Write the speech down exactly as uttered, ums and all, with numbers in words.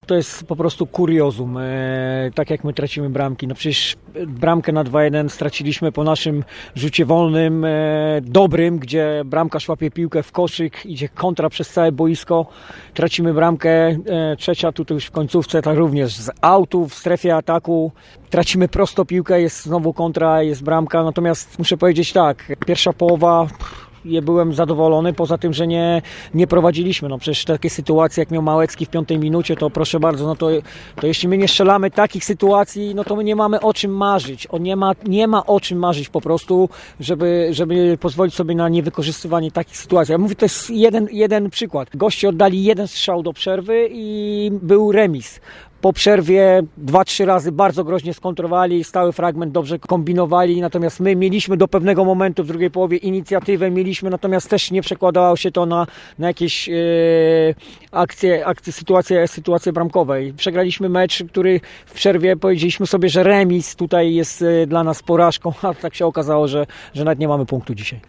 To jest po prostu kuriozum, e, tak jak my tracimy bramki. No przecież bramkę na dwa jeden straciliśmy po naszym rzucie wolnym, e, dobrym, gdzie bramkarz łapie piłkę w koszyk, idzie kontra przez całe boisko. Tracimy bramkę, e, trzecia tutaj już w końcówce, tak również z autu w strefie ataku. Tracimy prosto piłkę, jest znowu kontra, jest bramka. Natomiast muszę powiedzieć tak, pierwsza połowa... Ja byłem zadowolony, poza tym, że nie, nie prowadziliśmy. No przecież takie sytuacje, jak miał Małecki w piątej minucie, to proszę bardzo, no to, to jeśli my nie strzelamy takich sytuacji, no to my nie mamy o czym marzyć. O, nie ma, nie ma o czym marzyć po prostu, żeby, żeby pozwolić sobie na niewykorzystywanie takich sytuacji. Ja mówię, to jest jeden, jeden przykład. Goście oddali jeden strzał do przerwy i był remis. Po przerwie dwa, trzy razy bardzo groźnie skontrowali, stały fragment dobrze kombinowali, natomiast my mieliśmy do pewnego momentu w drugiej połowie inicjatywę, mieliśmy, natomiast też nie przekładało się to na, na jakieś e, akcje, akcje sytuacje, sytuacje bramkowe. Przegraliśmy mecz, który w przerwie powiedzieliśmy sobie, że remis tutaj jest e, dla nas porażką, a tak się okazało, że, że nawet nie mamy punktu dzisiaj.